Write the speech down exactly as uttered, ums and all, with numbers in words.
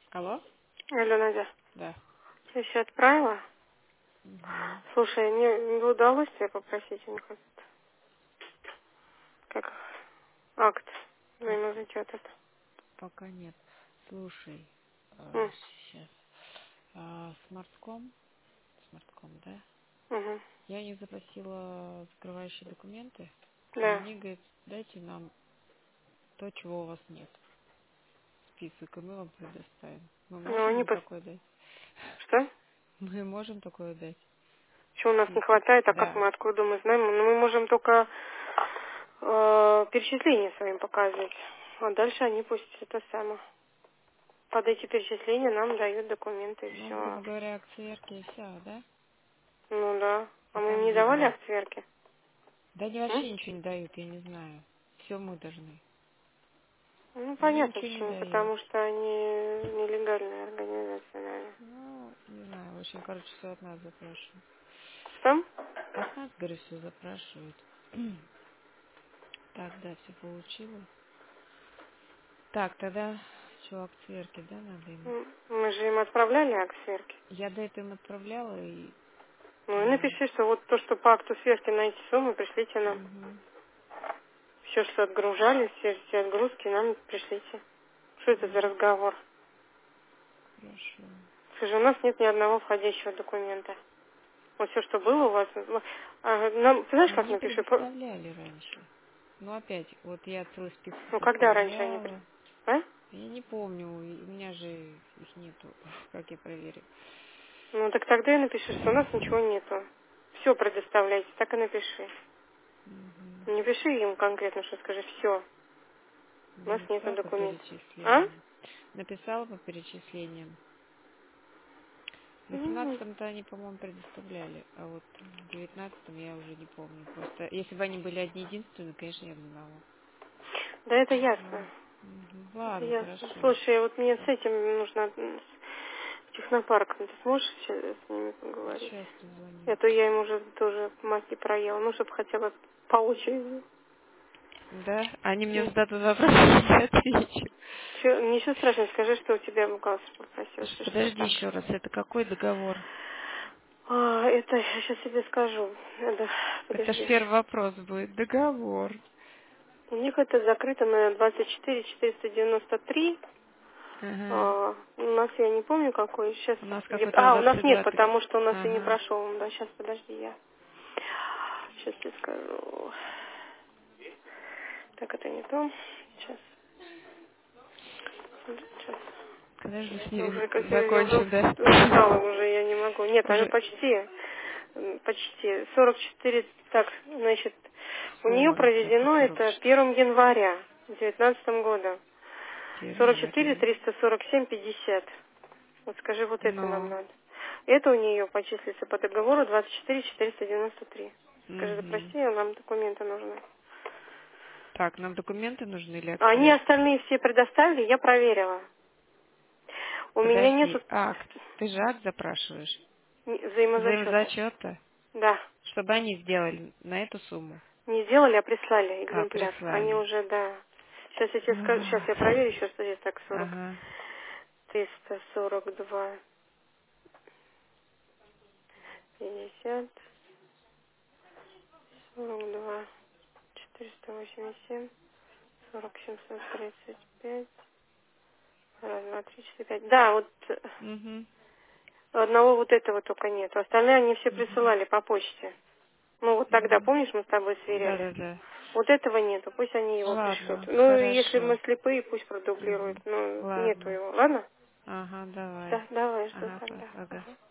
Алло? Алло, Надя. Да. Я все отправила. Мгм. Слушай, мне не удалось тебя попросить у них этот, как акт Пок- взаимозачета. пока нет. Слушай, Угу. сейчас. Смартком, смартком, да? Угу. Я не запросила закрывающие документы, и Да. они говорят, дайте нам то, чего у вас нет. Список, и мы вам предоставим. Мы Ну, они можем им пос... такое дать? Что? Мы можем такое дать? Чего у нас не Список. хватает, а как Да. мы, откуда мы знаем? Ну, мы можем только э, перечисления своим показывать. А дальше они пусть это самое. Под эти перечисления нам дают документы и Ну, грубо все. говоря, акционерки и все, да? Ну да. И А мы им там не давали видно. акт сверки? Да они М? вообще ничего не дают, я не знаю. Все мы должны. Ну, Они понятно ничего не почему. дают. Потому что они нелегальная организация, наверное. Ну, не знаю, в общем, короче, все от нас запрашивают. Что? От нас, говорю, все запрашивают. Так, да, все получила. Так, тогда что, акцверки, да, надо им? М, Мы же им отправляли акт сверки. Я до этого им отправляла и... Ну и э, напиши, что вот то, что по акту сверки на эти суммы, пришлите нам. мгм, Все, что отгружали, все, все отгрузки нам пришлите. Что это за разговор? хорошо. Слушай, у нас нет ни одного входящего документа. Вот все, что было у вас... ну, а, нам, ты знаешь, Но как они напишу? По- предоставляли раньше. Ну, опять, вот я целый список Ну, когда раньше они... при- составляла. А? Я не помню, и у меня же их нету, как я проверю. Ну, так тогда и напиши, что у нас ничего нету. Все предоставляйте, так и напиши. Мгм. Не пиши им конкретно, что скажи, все, у Я нас нету написала по документов. А? перечислениям. Написала по перечислениям. В Ну, восемнадцатом-то они, по-моему, предоставляли, а вот в девятнадцатом я уже не помню. Просто если бы они были одни единственные, конечно, я бы знала. да это Ну, ясно. мгм. Это Ладно, ясно. хорошо. Слушай, вот мне с этим нужно м, с технопарком. Ты сможешь сейчас с ними поговорить? Сейчас позвоню. Это я им уже тоже мозги проела. Ну, чтобы хотя бы по очереди. Да? Они мне Ну, зададут вопрос, я отвечу. чё- ничего страшного, скажи, что у тебя бухгалтер попросил, Ш- если что Подожди так. еще раз, это какой договор? А, это я сейчас тебе скажу. Надо, Это ж подожди. первый вопрос будет. Договор. У них это закрыто на двадцать четыре четыреста девяносто три. Ага. А, у нас я не помню какой. Сейчас. У нас я- какой-то А, у нас двадцать нет, два. так- потому что у нас и не Ага. прошел. Да, сейчас, подожди, я. Сейчас я скажу. Так, это не то. Сейчас. Сейчас. Когда же мы с Я ними уже, как я уже закончим, да? устала, уже я не могу. Нет, они Уже почти. м, Почти. сорок четыре. Так, значит, у нее сорок, это проведено сорок это первого января девятнадцатом года. четыре сорок четыре января. триста сорок семь пятьдесят. Вот скажи, вот это нам Но. надо. Это у нее почислится по договору двадцать четыре четыреста девяносто три. Скажи, да Угу. прости, нам документы нужны. Так, нам документы нужны или А они акцент? остальные все предоставили, я проверила. У меня нету Подожди, акт. Ты же акт запрашиваешь? н- взаимозачета. Взаимозачета? Да. Чтобы они сделали на эту сумму. Не сделали, а прислали А, экземпляр. Они прислали. уже, да. Сейчас я тебе скажу, сейчас Ага. я проверю еще, что здесь так сорок. Ага. триста сорок два пятьдесят сорок два четыреста восемьдесят семь сорок семьсот тридцать пять раз, два, три, четыре, пять. Да, вот э, Угу. одного вот этого только нет. Остальные они все Угу. присылали по почте. Ну вот тогда, Угу. помнишь, мы с тобой сверяли? Да-да-да. Вот этого нету, пусть они его пришлют. Ладно, Ну, и если хорошо. мы слепые, пусть продублируют. Угу. Ну, нету Ладно. его. Ладно? Ага, давай. Да, давай, жду Ага, тогда. ага. Ага.